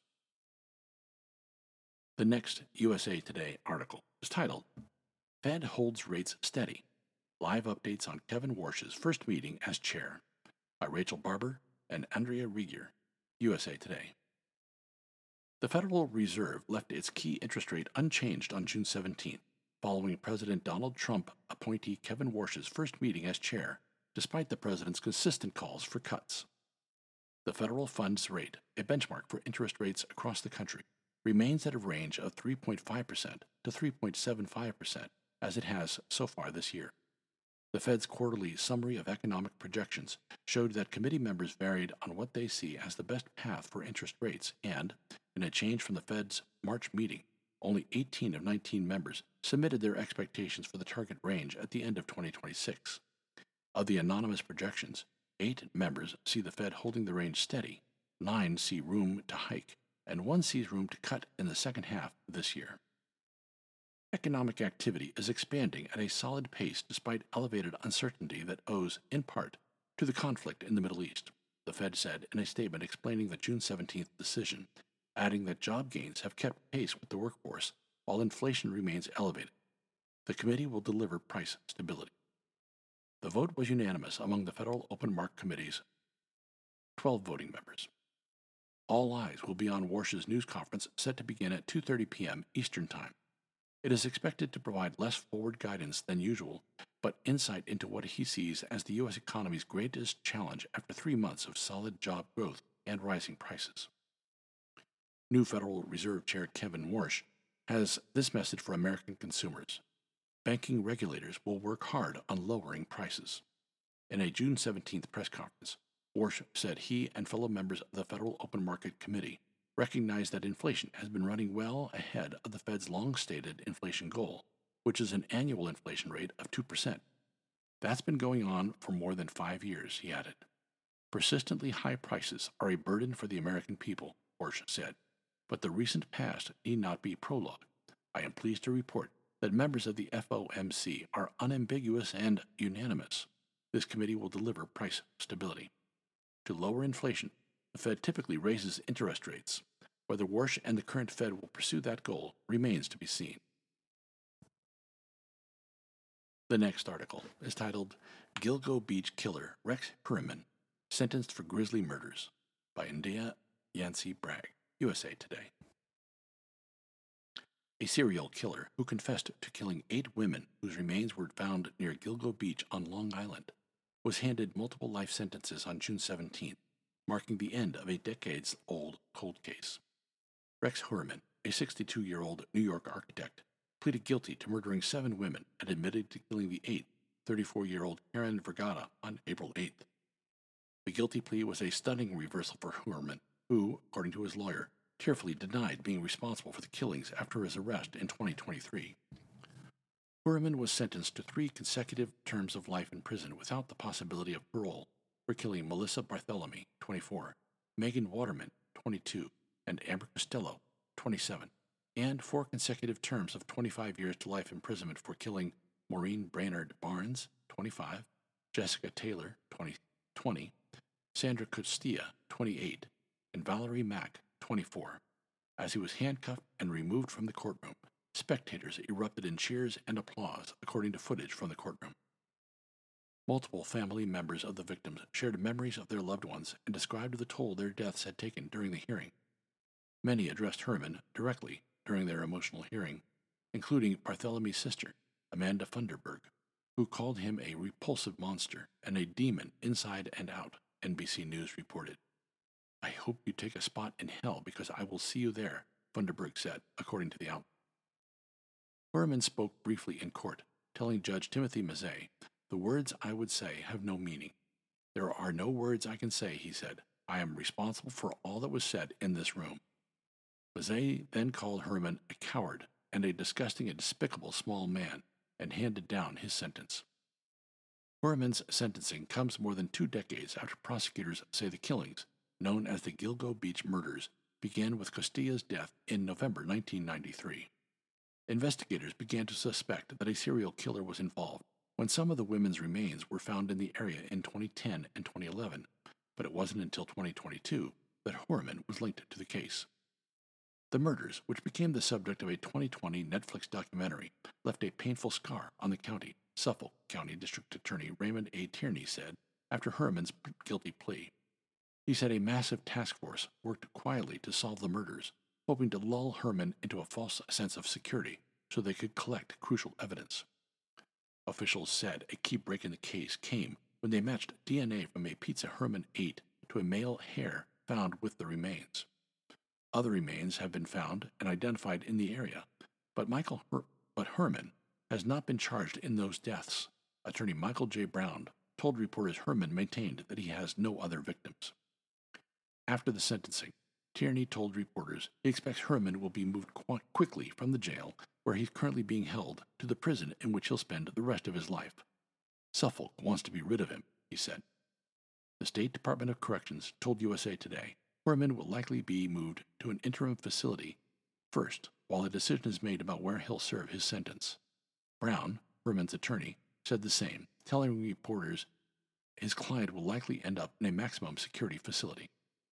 The next U S A Today article is titled, "Fed Holds Rates Steady. Live Updates on Kevin Warsh's First Meeting as Chair," by Rachel Barber and Andrea Rieger, U S A Today. The Federal Reserve left its key interest rate unchanged on June seventeenth, following President Donald Trump appointee Kevin Warsh's first meeting as chair, despite the president's consistent calls for cuts. The federal funds rate, a benchmark for interest rates across the country, remains at a range of three point five percent to three point seven five percent, as it has so far this year. The Fed's quarterly summary of economic projections showed that committee members varied on what they see as the best path for interest rates, and, in a change from the Fed's March meeting, only eighteen of nineteen members submitted their expectations for the target range at the end of twenty twenty-six. Of the anonymous projections, eight members see the Fed holding the range steady, nine see room to hike, and one sees room to cut in the second half of this year. Economic activity is expanding at a solid pace despite elevated uncertainty that owes, in part, to the conflict in the Middle East, the Fed said in a statement explaining the June seventeenth decision, adding that job gains have kept pace with the workforce while inflation remains elevated. The committee will deliver price stability. The vote was unanimous among the Federal Open Market Committee's twelve voting members. All eyes will be on Warsh's news conference set to begin at two thirty p.m. Eastern Time. It is expected to provide less forward guidance than usual, but insight into what he sees as the U S economy's greatest challenge after three months of solid job growth and rising prices. New Federal Reserve Chair Kevin Warsh has this message for American consumers. Banking regulators will work hard on lowering prices. In a June seventeenth press conference, Warsh said he and fellow members of the Federal Open Market Committee recognize that inflation has been running well ahead of the Fed's long-stated inflation goal, which is an annual inflation rate of two percent. That's been going on for more than five years, he added. Persistently high prices are a burden for the American people, Warsh said, but the recent past need not be prologue. I am pleased to report that members of the F O M C are unambiguous and unanimous. This committee will deliver price stability. To lower inflation, the Fed typically raises interest rates. Whether Warsh and the current Fed will pursue that goal remains to be seen. The next article is titled, "Gilgo Beach Killer Rex Heuermann, Sentenced for Grisly Murders," by India Yancey Bragg, U S A Today. A serial killer who confessed to killing eight women whose remains were found near Gilgo Beach on Long Island was handed multiple life sentences on June seventeenth, marking the end of a decades-old cold case. Rex Heuermann, a sixty-two-year-old New York architect, pleaded guilty to murdering seven women and admitted to killing the eighth, thirty-four-year-old Karen Vergata, on April eighth. The guilty plea was a stunning reversal for Heuermann, who, according to his lawyer, tearfully denied being responsible for the killings after his arrest in twenty twenty-three. Heuermann was sentenced to three consecutive terms of life in prison without the possibility of parole for killing Melissa Barthelemy, twenty-four, Megan Waterman, twenty-two, and Amber Costello, twenty-seven, and four consecutive terms of twenty-five years to life imprisonment for killing Maureen Brainerd Barnes, twenty-five, Jessica Taylor, twenty, twenty, Sandra Costilla, twenty-eight, and Valerie Mack, twenty-four. As he was handcuffed and removed from the courtroom, spectators erupted in cheers and applause, according to footage from the courtroom. Multiple family members of the victims shared memories of their loved ones and described the toll their deaths had taken during the hearing. Many addressed Heuermann directly during their emotional hearing, including Barthelемy's sister, Amanda Funderburg, who called him a repulsive monster and a demon inside and out, N B C News reported. "I hope you take a spot in hell because I will see you there," Funderburg said, according to the outlet. Hoerman spoke briefly in court, telling Judge Timothy Mazzei, "The words I would say have no meaning. There are no words I can say," he said. "I am responsible for all that was said in this room." Mazzei then called Hoerman a coward and a disgusting and despicable small man, and handed down his sentence. Hoerman's sentencing comes more than two decades after prosecutors say the killings, known as the Gilgo Beach murders, began with Costilla's death in November nineteen ninety-three. Investigators began to suspect that a serial killer was involved when some of the women's remains were found in the area in twenty ten and twenty eleven, but it wasn't until twenty twenty-two that Hoerman was linked to the case. The murders, which became the subject of a twenty twenty Netflix documentary, left a painful scar on the county, Suffolk County District Attorney Raymond A. Tierney said after Hoerman's guilty plea. He said a massive task force worked quietly to solve the murders, hoping to lull Hoerman into a false sense of security so they could collect crucial evidence. Officials said a key break in the case came when they matched D N A from a pizza Hoerman ate to a male hair found with the remains. Other remains have been found and identified in the area, but Michael Her- but Hoerman has not been charged in those deaths. Attorney Michael J. Brown told reporters Hoerman maintained that he has no other victims. After the sentencing, Tierney told reporters he expects Hoerman will be moved qu- quickly from the jail where he's currently being held to the prison in which he'll spend the rest of his life. Suffolk wants to be rid of him, he said. The State Department of Corrections told U S A Today Hoerman will likely be moved to an interim facility first, while a decision is made about where he'll serve his sentence. Brown, Hoerman's attorney, said the same, telling reporters his client will likely end up in a maximum security facility.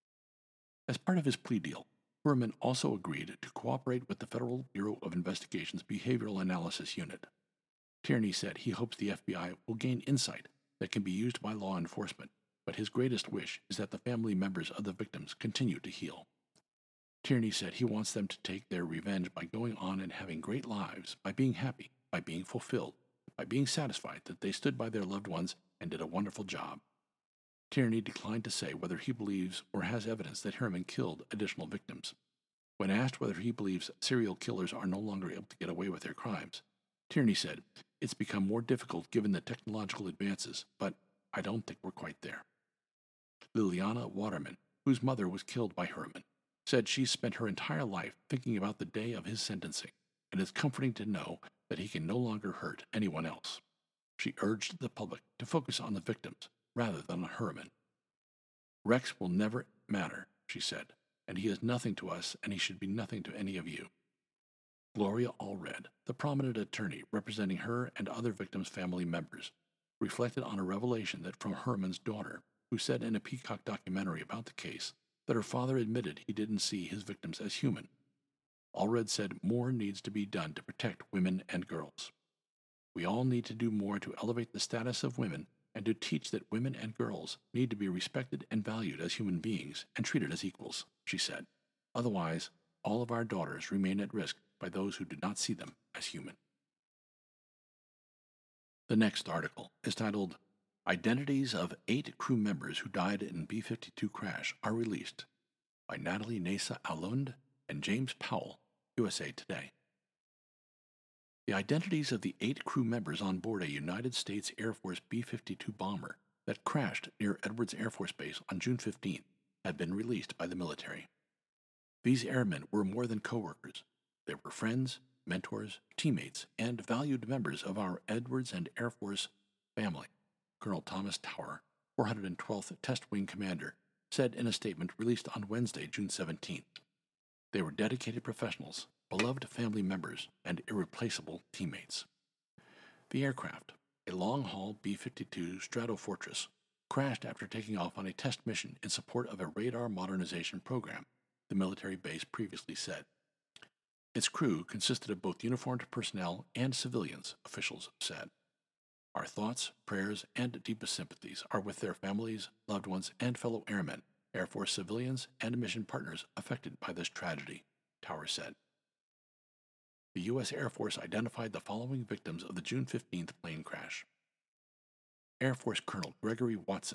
As part of his plea deal, Hoerman also agreed to cooperate with the Federal Bureau of Investigation's Behavioral Analysis Unit. Tierney said he hopes the F B I will gain insight that can be used by law enforcement, but his greatest wish is that the family members of the victims continue to heal. Tierney said he wants them to take their revenge by going on and having great lives, by being happy, by being fulfilled, by being satisfied that they stood by their loved ones and did a wonderful job. Tierney declined to say whether he believes or has evidence that Hoerman killed additional victims. When asked whether he believes serial killers are no longer able to get away with their crimes, Tierney said, "It's become more difficult given the technological advances, but I don't think we're quite there." Liliana Waterman, whose mother was killed by Hoerman, said she spent her entire life thinking about the day of his sentencing, and it's comforting to know that he can no longer hurt anyone else. She urged the public to focus on the victims rather than on Hoerman. "Rex will never matter," she said, "and he is nothing to us, and he should be nothing to any of you." Gloria Allred, the prominent attorney representing her and other victims' family members, reflected on a revelation that from Hoerman's daughter, who said in a Peacock documentary about the case that her father admitted he didn't see his victims as human. Allred said more needs to be done to protect women and girls. "We all need to do more to elevate the status of women and to teach that women and girls need to be respected and valued as human beings and treated as equals," she said. "Otherwise, all of our daughters remain at risk by those who do not see them as human." The next article is titled, "Identities of Eight Crew Members Who Died in B fifty-two Crash Are Released," by Natalie Nessa Alund and James Powell, U S A Today. The identities of the eight crew members on board a United States Air Force B fifty-two bomber that crashed near Edwards Air Force Base on June fifteenth have been released by the military. These airmen were more than coworkers. They were friends, mentors, teammates, and valued members of our Edwards and Air Force family, Colonel Thomas Tower, four hundred twelfth Test Wing Commander, said in a statement released on Wednesday, June seventeenth. They were dedicated professionals, beloved family members, and irreplaceable teammates. The aircraft, a long-haul B fifty-two Stratofortress, crashed after taking off on a test mission in support of a radar modernization program, the military base previously said. Its crew consisted of both uniformed personnel and civilians, officials said. Our thoughts, prayers, and deepest sympathies are with their families, loved ones, and fellow airmen, Air Force civilians, and mission partners affected by this tragedy, Tower said. The U S Air Force identified the following victims of the June fifteenth plane crash. Air Force Colonel Gregory Watson,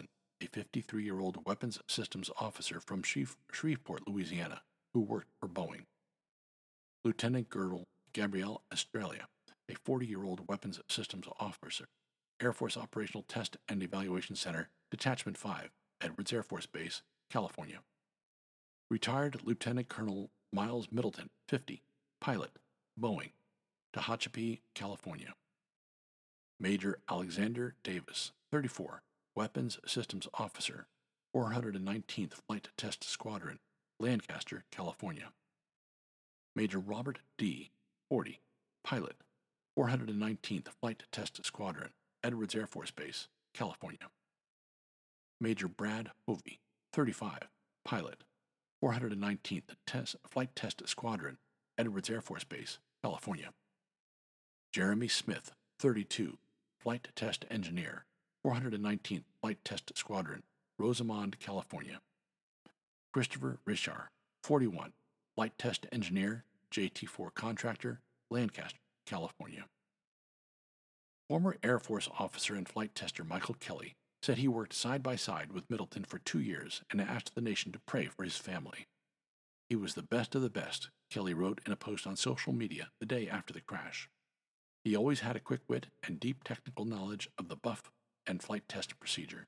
a fifty-three-year-old weapons systems officer from Shreveport, Louisiana, who worked for Boeing. Lieutenant Colonel Gabrielle Estrella, a forty-year-old weapons systems officer, Air Force Operational Test and Evaluation Center, Detachment five, Edwards Air Force Base, California. Retired Lieutenant Colonel Miles Middleton, fifty, pilot, Boeing, Tehachapi, California. Major Alexander Davis, thirty-four, Weapons Systems Officer, four hundred nineteenth Flight Test Squadron, Lancaster, California. Major Robert D., forty, pilot, four hundred nineteenth Flight Test Squadron, Edwards Air Force Base, California. Major Brad Hovey, thirty-five, pilot, four hundred nineteenth Test, Flight Test Squadron, Edwards Air Force Base, California. Jeremy Smith, thirty-two, Flight Test Engineer, four hundred nineteenth Flight Test Squadron, Rosamond, California. Christopher Richard, forty-one, Flight Test Engineer, J T four Contractor, Lancaster, California. Former Air Force officer and flight tester Michael Kelly said he worked side by side with Middleton for two years and asked the nation to pray for his family. He was the best of the best, Kelly wrote in a post on social media the day after the crash. He always had a quick wit and deep technical knowledge of the buff and flight test procedure.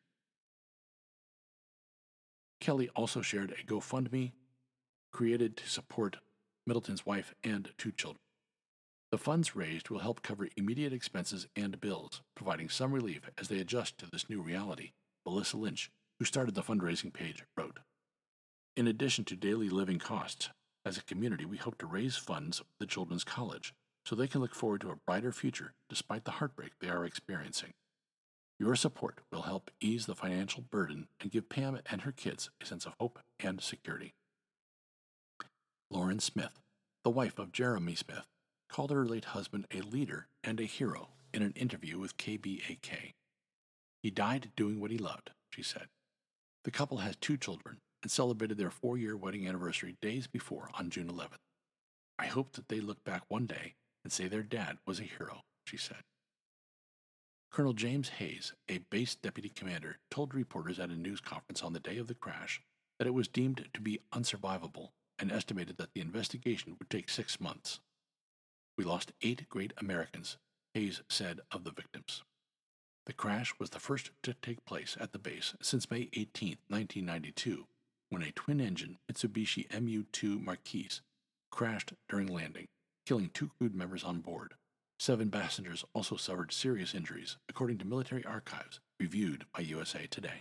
Kelly also shared a GoFundMe created to support Middleton's wife and two children. The funds raised will help cover immediate expenses and bills, providing some relief as they adjust to this new reality, Melissa Lynch, who started the fundraising page, wrote. In addition to daily living costs, as a community we hope to raise funds for the children's college so they can look forward to a brighter future despite the heartbreak they are experiencing. Your support will help ease the financial burden and give Pam and her kids a sense of hope and security. Lauren Smith, the wife of Jeremy Smith, called her late husband a leader and a hero in an interview with K B A K. He died doing what he loved, she said. The couple has two children and celebrated their four-year wedding anniversary days before on June eleventh. I hope that they look back one day and say their dad was a hero, she said. Colonel James Hayes, a base deputy commander, told reporters at a news conference on the day of the crash that it was deemed to be unsurvivable and estimated that the investigation would take six months. We lost eight great Americans, Hayes said of the victims. The crash was the first to take place at the base since May eighteenth, nineteen ninety-two, when a twin-engine Mitsubishi M U two Marquise crashed during landing, killing two crew members on board. Seven passengers also suffered serious injuries, according to military archives reviewed by U S A Today.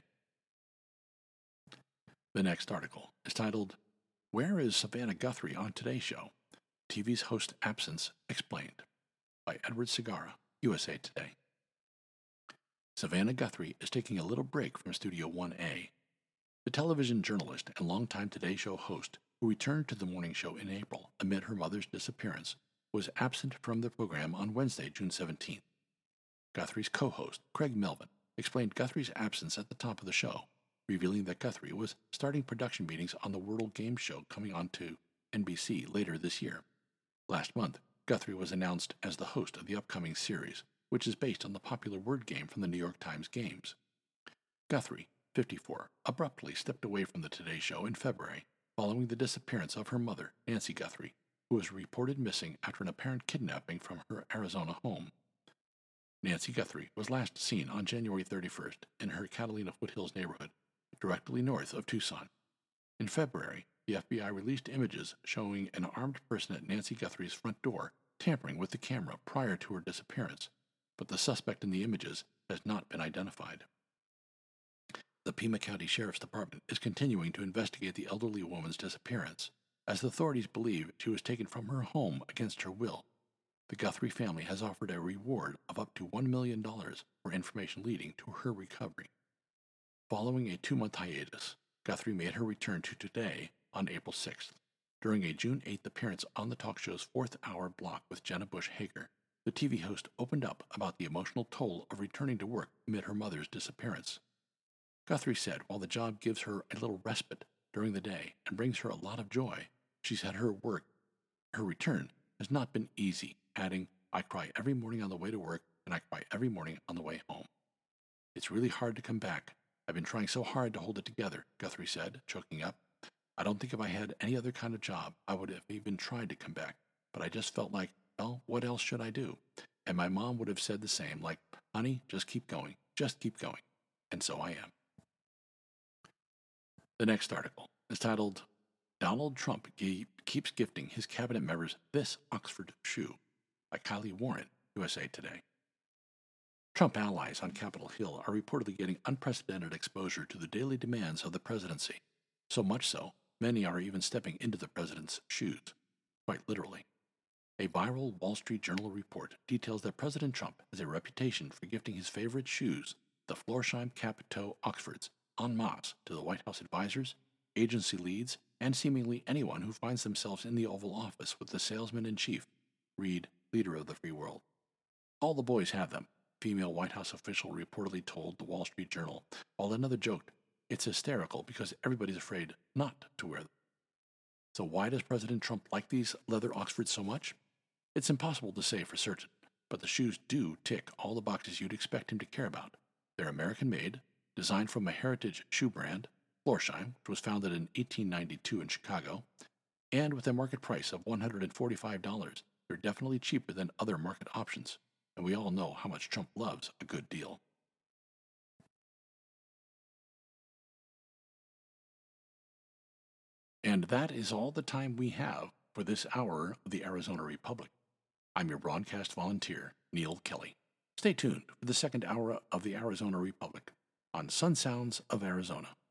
The next article is titled, Where is Savannah Guthrie on Today's Show? T V's host absence explained, by Edward Segarra, U S A Today. Savannah Guthrie is taking a little break from Studio one A. The television journalist and longtime Today Show host, who returned to the morning show in April amid her mother's disappearance, was absent from the program on Wednesday, June seventeenth. Guthrie's co-host, Craig Melvin, explained Guthrie's absence at the top of the show, revealing that Guthrie was starting production meetings on the World Game Show coming on to N B C later this year. Last month, Guthrie was announced as the host of the upcoming series, which is based on the popular word game from the New York Times Games. Guthrie, fifty-four, abruptly stepped away from the Today Show in February, following the disappearance of her mother, Nancy Guthrie, who was reported missing after an apparent kidnapping from her Arizona home. Nancy Guthrie was last seen on January thirty-first in her Catalina Foothills neighborhood, directly north of Tucson. In February, the F B I released images showing an armed person at Nancy Guthrie's front door tampering with the camera prior to her disappearance, but the suspect in the images has not been identified. The Pima County Sheriff's Department is continuing to investigate the elderly woman's disappearance, as the authorities believe she was taken from her home against her will. The Guthrie family has offered a reward of up to one million dollars for information leading to her recovery. Following a two-month hiatus, Guthrie made her return to Today on April sixth. During a June eighth appearance on the talk show's fourth-hour block with Jenna Bush Hager, the T V host opened up about the emotional toll of returning to work amid her mother's disappearance. Guthrie said while the job gives her a little respite during the day and brings her a lot of joy, she said her work, her return, has not been easy, adding, I cry every morning on the way to work, and I cry every morning on the way home. It's really hard to come back, I've been trying so hard to hold it together, Guthrie said, choking up. I don't think if I had any other kind of job, I would have even tried to come back, but I just felt like, well, what else should I do? And my mom would have said the same, like, honey, just keep going, just keep going. And so I am. The next article is titled, Donald Trump Ge- Keeps Gifting His Cabinet Members This Oxford Shoe by Kylie Warren, U S A Today. Trump allies on Capitol Hill are reportedly getting unprecedented exposure to the daily demands of the presidency. So much so, many are even stepping into the president's shoes, quite literally. A viral Wall Street Journal report details that President Trump has a reputation for gifting his favorite shoes, the Florsheim Cap-Toe Oxfords, en masse to the White House advisors, agency leads, and seemingly anyone who finds themselves in the Oval Office with the salesman-in-chief, Reid, leader of the free world. All the boys have them, female White House official reportedly told the Wall Street Journal, while another joked, it's hysterical because everybody's afraid not to wear them. So why does President Trump like these leather Oxfords so much? It's impossible to say for certain, but the shoes do tick all the boxes you'd expect him to care about. They're American-made, designed from a heritage shoe brand, Florsheim, which was founded in eighteen ninety-two in Chicago, and with a market price of one hundred forty-five dollars, they're definitely cheaper than other market options, and we all know how much Trump loves a good deal. And that is all the time we have for this hour of the Arizona Republic. I'm your broadcast volunteer, Neil Kelly. Stay tuned for the second hour of the Arizona Republic on Sun Sounds of Arizona.